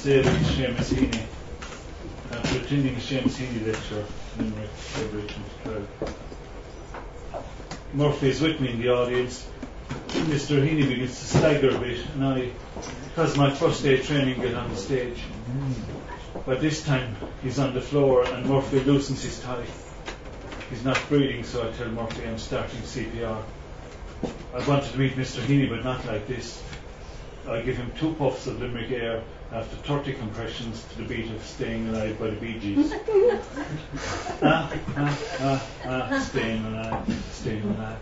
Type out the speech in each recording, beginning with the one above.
saving Seamus Heaney. After attending a Seamus Heaney lecture in Limerick, February 2012. Murphy is with me in the audience. Mr. Heaney begins to stagger a bit, and I, because my first day training, get on the stage. But this time he's on the floor and Murphy loosens his tie. He's not breathing, so I tell Murphy I'm starting CPR. I wanted to meet Mr. Heaney, but not like this. I give him 2 puffs of Limerick air after 30 compressions to the beat of Staying Alive by the Bee Gees. Staying alive, staying alive.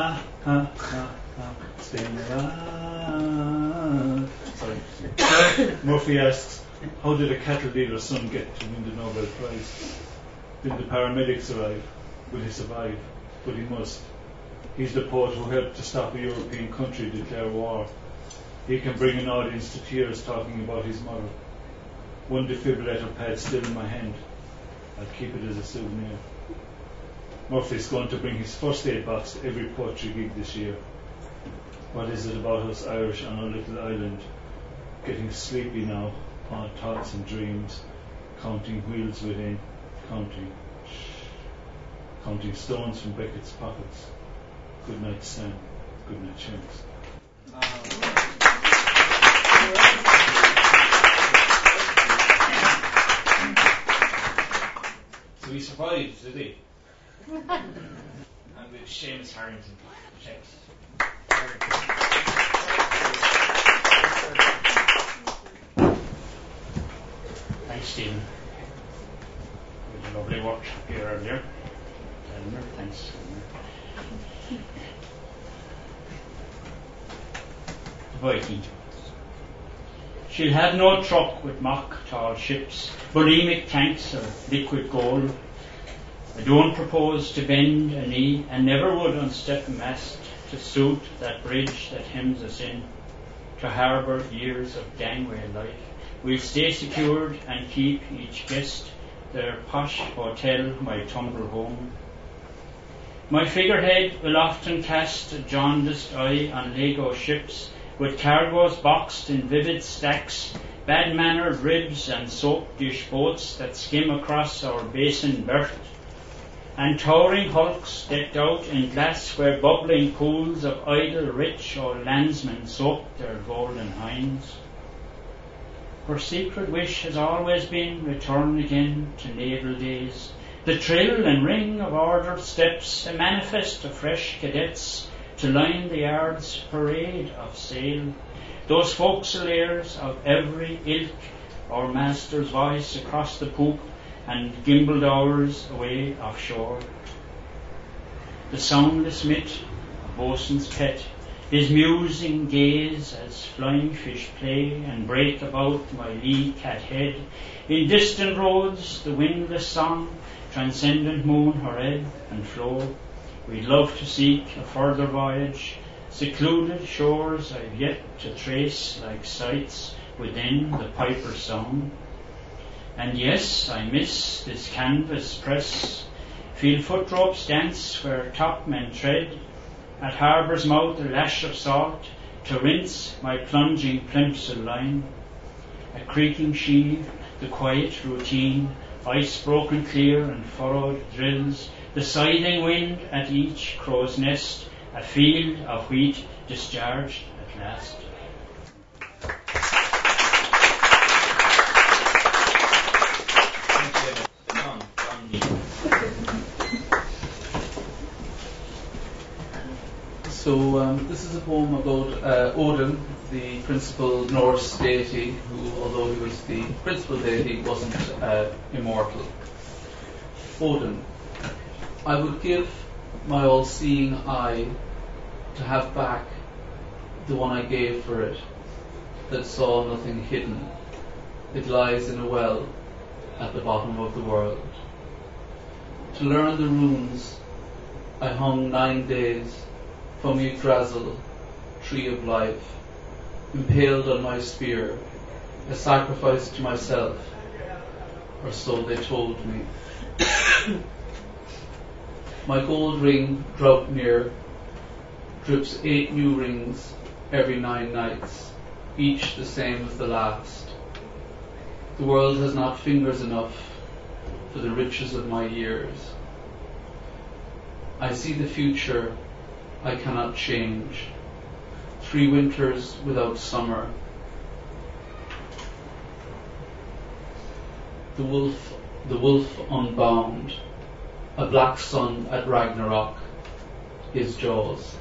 Staying alive. Sorry. Murphy asks, how did a cattle dealer's son get to win the Nobel Prize? Did the paramedics arrive? Will he survive? But he must. He's the poet who helped to stop a European country declare war. He can bring an audience to tears talking about his mother. 1 defibrillator pad still in my hand. I'll keep it as a souvenir. Murphy's going to bring his first aid box to every poetry gig this year. What is it about us Irish on our little island? Getting sleepy now, on thoughts and dreams, counting wheels within, counting stones from Beckett's pockets. Good night, Sam. Good night, Seamus. So he survived, did he? And with Seamus Harrington. Thanks, Stephen. You did lovely work here earlier. Elmer, thanks. The Viking. She'll have no truck with mock tall ships, bulimic tanks or liquid gold. I don't propose to bend a knee and never would unstep a mast to suit that bridge that hems us in to harbour years of gangway life. We'll stay secured and keep each guest their posh hotel, my tumble home. My figurehead will often cast a jaundiced eye on Lego ships with cargoes boxed in vivid stacks, bad-mannered ribs and soap dish boats that skim across our basin berth, and towering hulks decked out in glass where bubbling pools of idle rich or landsmen soak their golden hinds. Her secret wish has always been return again to naval days, the trill and ring of ordered steps, a manifest of fresh cadets to line the yard's parade of sail, those forecastle airs of every ilk, our master's voice across the poop and gimbaled hours away offshore. The soundless mitt, a boatswain's pet, his musing gaze as flying fish play and break about my lee cat head. In distant roads, the windless song, transcendent moon her ebb and flow. We'd love to seek a further voyage, secluded shores I've yet to trace like sights within the Piper's song. And yes, I miss this canvas press, feel foot ropes dance where topmen tread, at harbour's mouth a lash of salt to rinse my plunging plimsoll line. A creaking sheave, the quiet routine, ice broken clear and furrowed drills, the scything wind at each crow's nest, a field of wheat discharged at last. So this is a poem about Odin, the principal Norse deity, who, although he was the principal deity, wasn't immortal. Odin. I would give my all-seeing eye to have back the one I gave for it, that saw nothing hidden. It lies in a well at the bottom of the world. To learn the runes, I hung 9 days from Yggdrasil, tree of life, impaled on my spear, a sacrifice to myself, or so they told me. My gold ring, Draupnir, drips 8 new rings every 9 nights, each the same as the last. The world has not fingers enough for the riches of my years. I see the future I cannot change. 3 winters without summer. The wolf unbound. A black sun at Ragnarok. His jaws.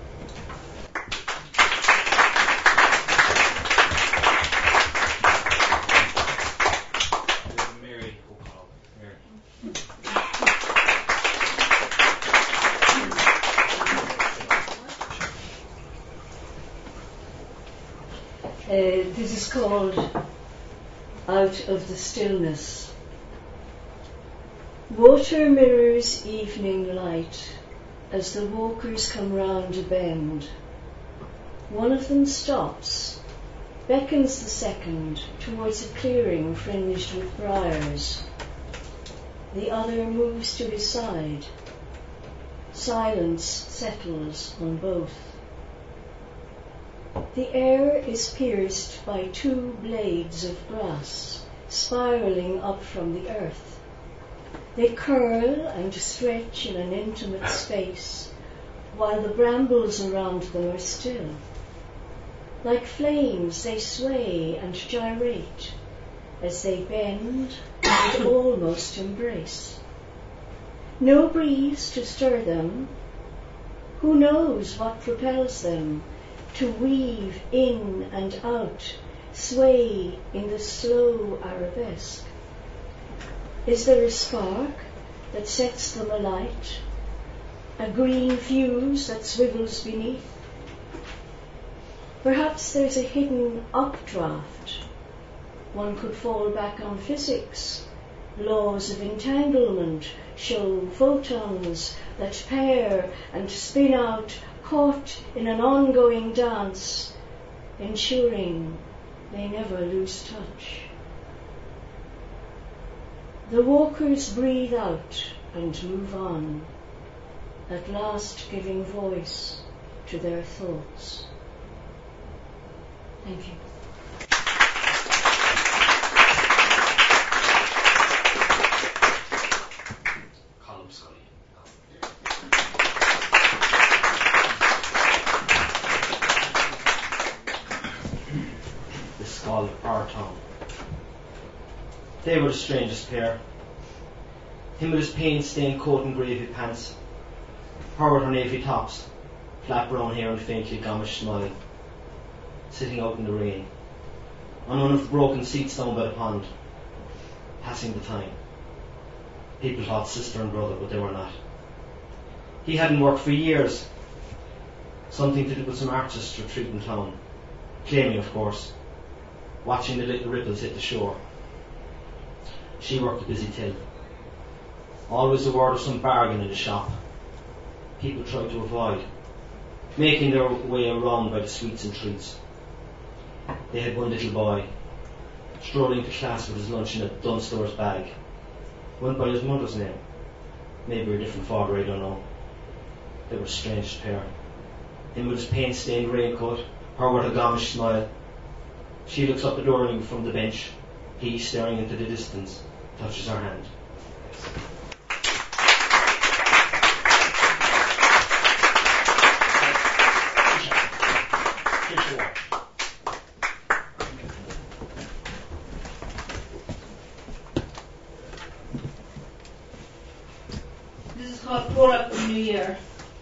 This is called Out of the Stillness. Water mirrors evening light as the walkers come round a bend. One of them stops, beckons the second towards a clearing fringed with briars. The other moves to his side. Silence settles on both. The air is pierced by 2 blades of grass spiraling up from the earth. They curl and stretch in an intimate space, while the brambles around them are still. Like flames, they sway and gyrate as they bend and almost embrace. No breeze to stir them. Who knows what propels them to weave in and out, sway in the slow arabesque? Is there a spark that sets them alight, a green fuse that swivels beneath? Perhaps there's a hidden updraft. One could fall back on physics. Laws of entanglement show photons that pair and spin out, caught in an ongoing dance, ensuring they never lose touch. The walkers breathe out and move on, at last giving voice to their thoughts. Thank you. Colm Scully. The Skull of our town. They were the strangest pair. Him with his pain-stained coat and gravy pants, her with her navy tops, flat brown hair and faintly gamish smile, sitting out in the rain, on one of the broken seats down by the pond, passing the time. People thought sister and brother, but they were not. He hadn't worked for years, something to do with some artist retreat in town, claiming, of course, watching the little ripples hit the shore. She worked a busy till. Always the word of some bargain in the shop. People tried to avoid, making their way around by the sweets and treats. They had one little boy, strolling to class with his lunch in a Dunstore's bag. Went by his mother's name. Maybe a different father, I don't know. They were a strange pair. Him with his pain-stained raincoat, her with a gamish smile. She looks up adoringly from the bench. He, staring into the distance, touches her hand. This is called Pour Up the New Year.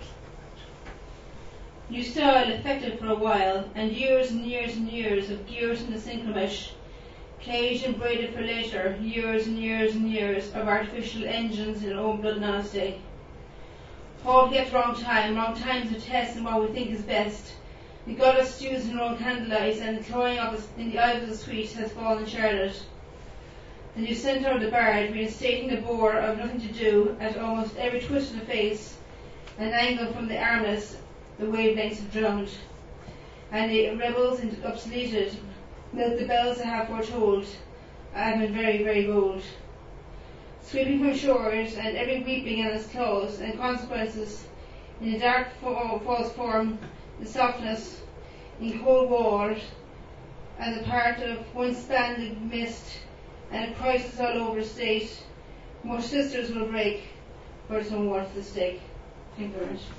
New style effective for a while, and years and years and years of gears in the synchromesh, caged and braided for later, years and years and years of artificial engines in own blood honesty. All to get wrong times of test and what we think is best. The goddess stews in her own candlelight, and the clawing of in the eyes of the sweet has fallen Charlotte. The new centre of the bard, reinstating the bore of nothing to do at almost every twist of the face, an angle from the armless, the wavelengths have drummed, and the rebels obsoleted, milk the bells that have foretold. I have been very, very bold. Sweeping from shores, and every weeping and its claws, and consequences, in a dark false form, the softness, in cold wall, and the part of one splendid mist, and at crisis all over the state, more sisters will break for its own worth the stake. Thank you very much.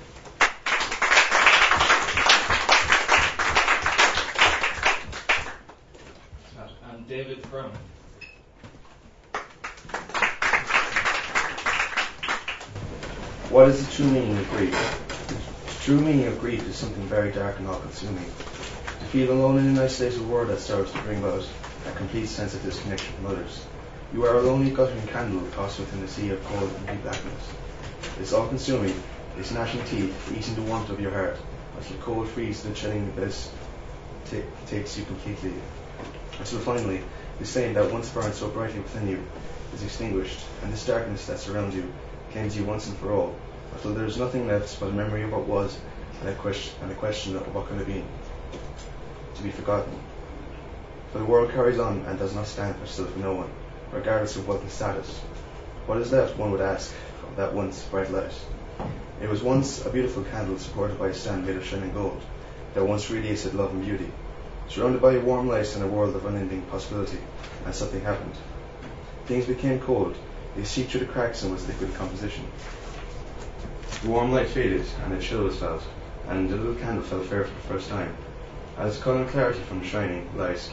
And David Brown. What is the true meaning of grief? The true meaning of grief is something very dark and all-consuming. To feel alone in an isolated world that serves to bring about a complete sense of disconnection from others. You are a lonely guttering candle tossed within a sea of cold and deep blackness. It's all-consuming, it's gnashing teeth, eating the warmth of your heart, until cold freeze the chilling abyss takes you completely. Until finally, the flame that once burned so brightly within you is extinguished, and this darkness that surrounds you claims you once and for all, until there is nothing left but a memory of what was, and a question of what could have been, to be forgotten. For the world carries on and does not stand still for no one, regardless of wealth and status. What is left, one would ask, of that once bright light? It was once a beautiful candle supported by a stand made of shining gold, that once radiated love and beauty. Surrounded by a warm light and a world of unending possibility, and something happened. Things became cold. They seeped through the cracks and was liquid composition. The warm light faded, and a chill was felt, and the little candle felt fair for the first time. As the colour and clarity from the shining light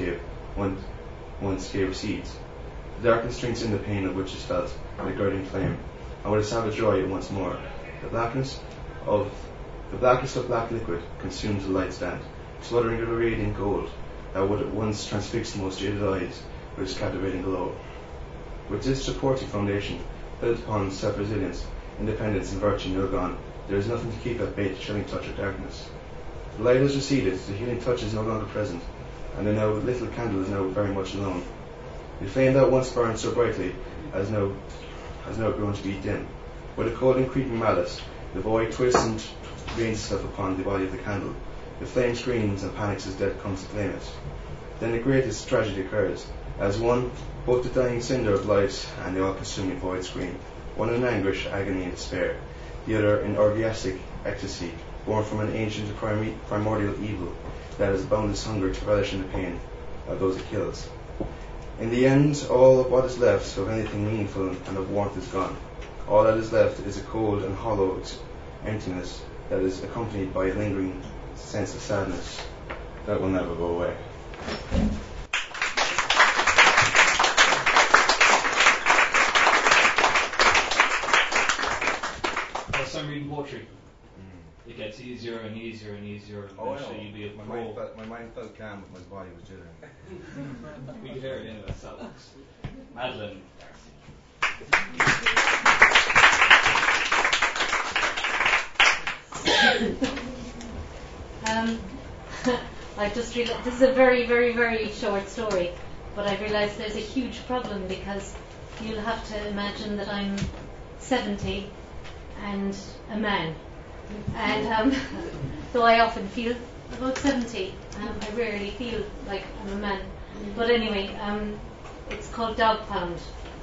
once gave seeds, the darkness drinks in the pain of which is felt, and a girding flame, and with a savage joy once more. The blackness of black liquid consumes the light stand, smothering the radiant gold that would at once transfix the most jaded eyes with its captivating glow. With this supporting foundation, built upon self-resilience, independence and virtue now gone, there is nothing to keep at bay the chilling touch of darkness. The light has receded, the healing touch is no longer present, and the now little candle is now very much alone. The flame that once burned so brightly has now grown to be dim. With a cold and creeping malice, the void twists and rains itself upon the body of the candle. The flame screams and panics as death comes to claim it. Then the greatest tragedy occurs, as one, both the dying cinder of light and the all-consuming void scream, one in anguish, agony and despair, the other in orgiastic ecstasy, born from an ancient primordial evil that has boundless hunger to relish in the pain of those it kills. In the end, all of what is left of anything meaningful and of warmth is gone. All that is left is a cold and hollow emptiness that is accompanied by a lingering sense of sadness that will never go away. First time reading poetry, it gets easier and easier and easier, and eventually you'll be able to go. My mind felt calm, but my body was jittering. We can hear it in that sound. Madeline. I just realized this is a very, very, very short story, but I realized there's a huge problem because you'll have to imagine that I'm 70 and a man, and though I often feel about 70, I rarely feel like I'm a man. But anyway, it's called Dog Pound.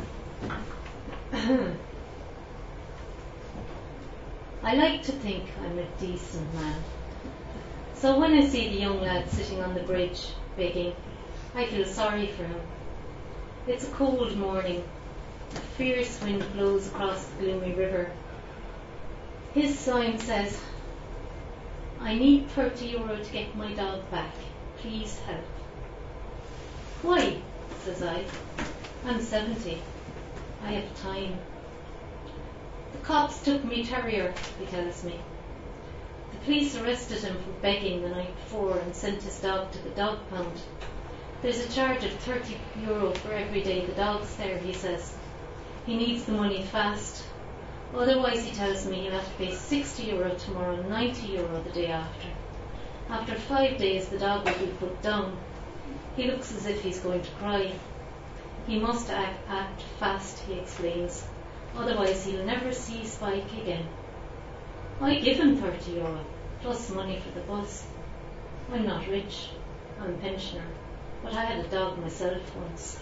I like to think I'm a decent man. So when I see the young lad sitting on the bridge begging, I feel sorry for him. It's a cold morning. A fierce wind blows across the gloomy river. His sign says, "I need €30 to get my dog back. Please help." "Why?" says I. "I'm 70. I have time." "The cops took me terrier," he tells me. "The police arrested him for begging the night before and sent his dog to the dog pound. There's a charge of €30 for every day the dog's there," he says. "He needs the money fast. Otherwise," he tells me, "he'll have to pay €60 tomorrow and €90 the day after. After 5 days the dog will be put down. He looks as if he's going to cry. He must act fast," he explains. "Otherwise he'll never see Spike again." I give him €30, plus money for the bus. I'm not rich, I'm a pensioner, but I had a dog myself once.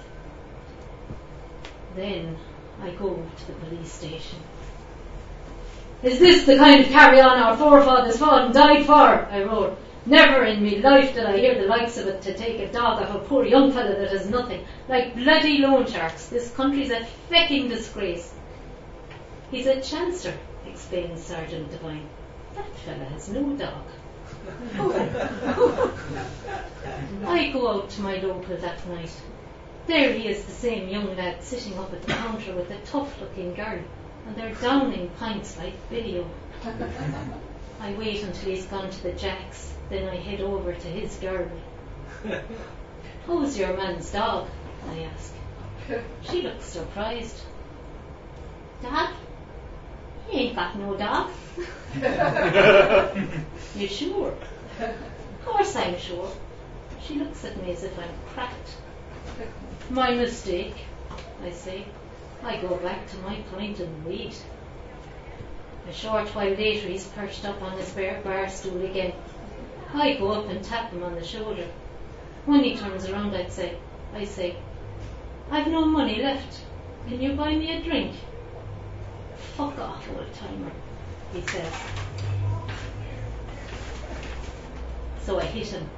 Then I go to the police station. "Is this the kind of carry-on our forefathers fought and died for?" I roar. Never in me life did I hear the likes of it to take a dog off a poor young fella that has nothing. Like bloody loan sharks, this country's a fecking disgrace. He's a chancer, explained Sergeant Devine. That fella has no dog. I go out to my local that night. There he is, the same young lad sitting up at the counter with a tough-looking girl, and they're downing pints like Billy-O. I wait until he's gone to the Jacks, then I head over to his girl. How's your man's dog? I ask. She looks surprised. Dog? He ain't got no dog. You sure? Of course I'm sure. She looks at me as if I'm cracked. My mistake, I say. I go back to my pint and read. A short while later he's perched up on his bar stool again. I go up and tap him on the shoulder. When he turns around I say, I've no money left. Can you buy me a drink? Fuck off, old timer, he says. So I hit him.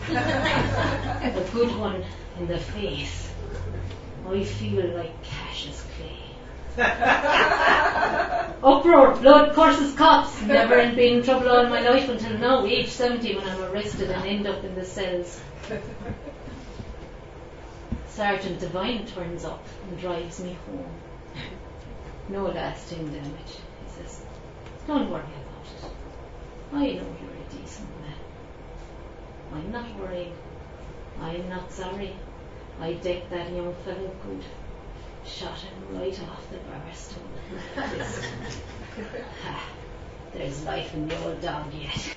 A good one in the face. I feel like Cassius Clay. Uproar, blood, curses, cops. Never been in trouble all my life until now, age 70, when I'm arrested and end up in the cells. Sergeant Devine turns up and drives me home. No lasting damage, he says. Don't worry about it. I know you're a decent man. I'm not worrying. I'm not sorry. I decked that young fellow good. Shot him right off the bar stool. There's life in the old dog yet.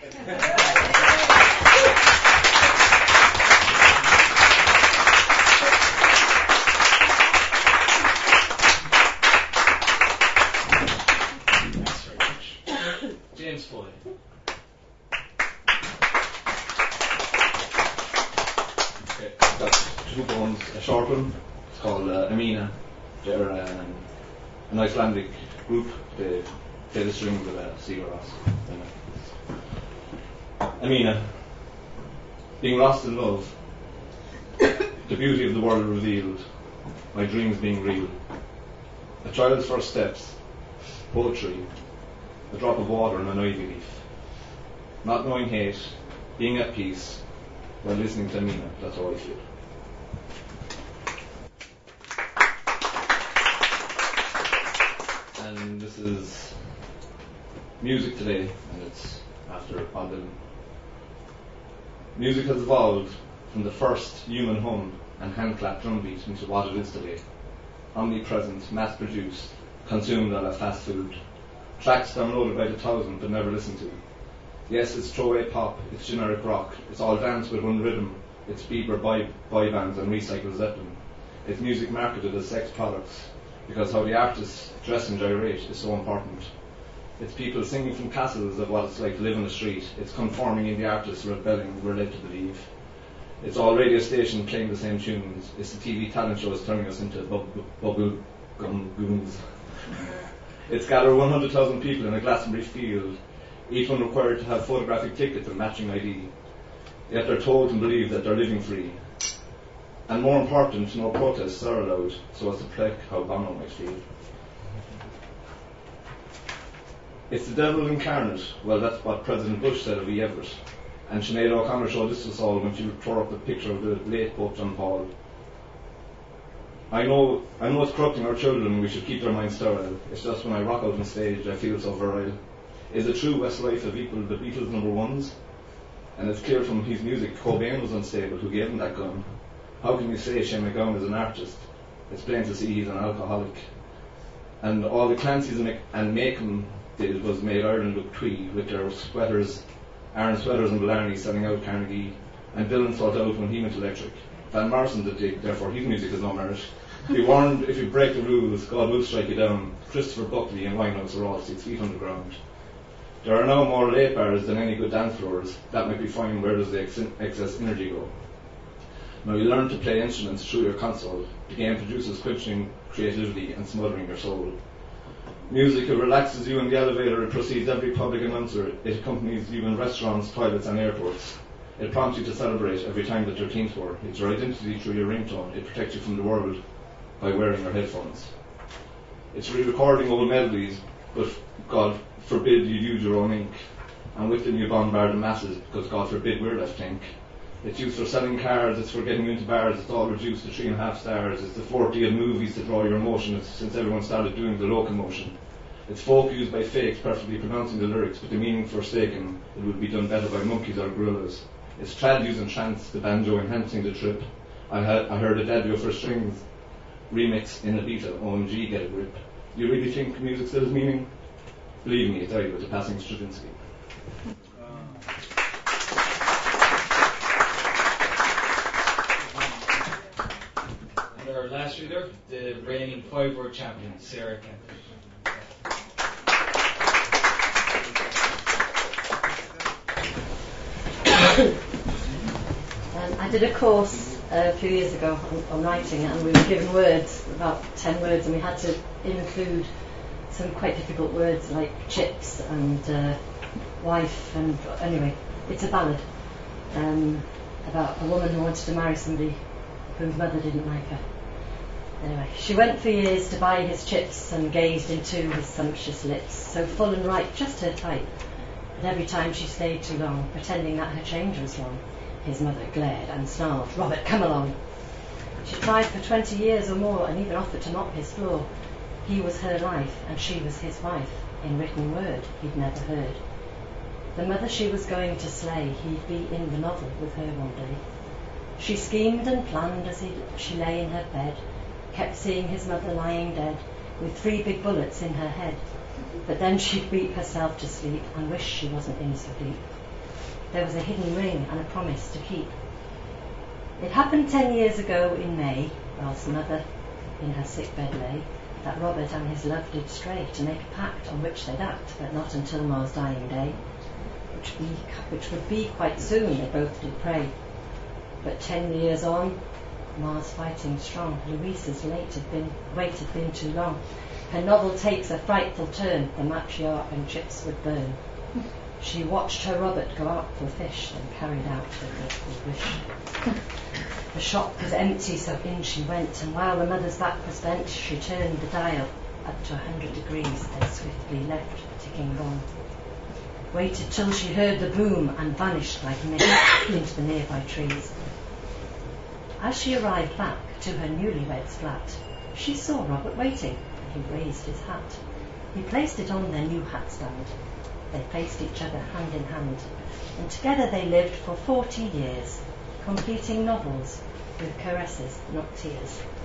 James Foley. Okay, I've got two poems, a short one, it's called Amina. They're an Icelandic group, they play the strings with a seagrass. Amina, being lost in love, the beauty of the world revealed, my dreams being real. A child's first steps, poetry, a drop of water on an ivy leaf. Not knowing hate, being at peace, while listening to Amina, that's how I feel. And this is music today, and it's after Bob Dylan. Music has evolved from the first human hum and hand-clap drum beat into what it is today. Omnipresent, mass-produced, consumed a la fast food. Tracks downloaded by the thousand but never listened to. Yes, it's throwaway pop, it's generic rock, it's all dance with one rhythm, it's Bieber boy bands and recycled Zeppelin. It's music marketed as sex products, because how the artists dress and gyrate is so important. It's people singing from castles of what it's like to live on the street. It's conforming in the artists rebelling, we're led to believe. It's all radio stations playing the same tunes. It's the TV talent shows turning us into bubble gum goons. It's gather 100,000 people in a Glastonbury field, each one required to have photographic tickets and matching ID. Yet they're told and believe that they're living free. And more important, no protests are allowed, so as to plague how Bono might feel. It's the devil incarnate. Well, that's what President Bush said of E. Everett. And Sinead O'Connor showed this to us all when she tore up the picture of the late Pope John Paul. I know it's corrupting our children, we should keep their minds sterile. It's just when I rock out on stage I feel so virile. Is it true Westlife have equalled the Beatles #1s? And it's clear from his music Cobain was unstable, who gave him that gun. How can you say Shane MacGowan is an artist? It's plain to see he's an alcoholic. And all the Clancy's and Macon did was made Ireland look twee with their sweaters, Aaron Sweaters and Blarney selling out Carnegie, and Dylan sold out when he went electric. Van Morrison did dig, therefore his music has no merit. Be warned, if you break the rules, God will strike you down. Christopher Buckley and Winehouse are all 6 feet underground. There are now more late bars than any good dance floors. That might be fine, where does the excess energy go? Now you learn to play instruments through your console. The game produces quenching creativity and smothering your soul. Music, it relaxes you in the elevator, it precedes every public announcer, it accompanies you in restaurants, toilets and airports. It prompts you to celebrate every time that you're teen for. It's your identity through your ringtone. It protects you from the world by wearing your headphones. It's re-recording old melodies, but God forbid you use your own ink. And with them you bombard the masses, because God forbid we're left ink. It's used for selling cars, it's for getting you into bars, it's all reduced to 3.5 stars. It's the 40 of movies to draw your emotion since everyone started doing the locomotion. It's folk used by fakes, perfectly pronouncing the lyrics, but the meaning forsaken. It would be done better by monkeys or gorillas. It's trad using chants, the banjo enhancing the trip. I heard a Daddio for strings remix in Ibiza, OMG, get a grip. You really think music still has meaning? Believe me, it died with the passing Stravinsky. And our last reader, the reigning 5-word champion, Sarah Kemp. I did a course a few years ago on writing, and we were given words, about 10 words, and we had to include some quite difficult words like chips and wife, and anyway, it's a ballad about a woman who wanted to marry somebody whose mother didn't like her. Anyway, she went for years to buy his chips and gazed into his sumptuous lips, so full and ripe, just her type. But every time she stayed too long, pretending that her change was wrong, his mother glared and snarled, "Robert, come along." She tried for 20 years or more and even offered to mop his floor. He was her life and she was his wife, in written word he'd never heard. The mother she was going to slay, he'd be in the novel with her one day. She schemed and planned as she lay in her bed, kept seeing his mother lying dead, with 3 big bullets in her head. But then she'd weep herself to sleep and wish she wasn't in so deep. There was a hidden ring and a promise to keep. It happened 10 years ago in May, whilst mother in her sick bed lay, that Robert and his love did stray to make a pact on which they'd act, but not until Ma's dying day, which would be quite soon, they both did pray. But 10 years on, Ma's fighting strong, Louisa's wait had been too long. Her novel takes a frightful turn, the matriarch and chips would burn. She watched her Robert go out for fish, then carried out her dreadful wish. The shop was empty, so in she went, and while the mother's back was bent, she turned the dial up to 100 degrees, then swiftly left the ticking bomb. Waited till she heard the boom and vanished like mist into the nearby trees. As she arrived back to her newlywed's flat, she saw Robert waiting, and he raised his hat. He placed it on their new hat stand. They faced each other hand in hand, and together they lived for 40 years, completing novels with caresses, not tears.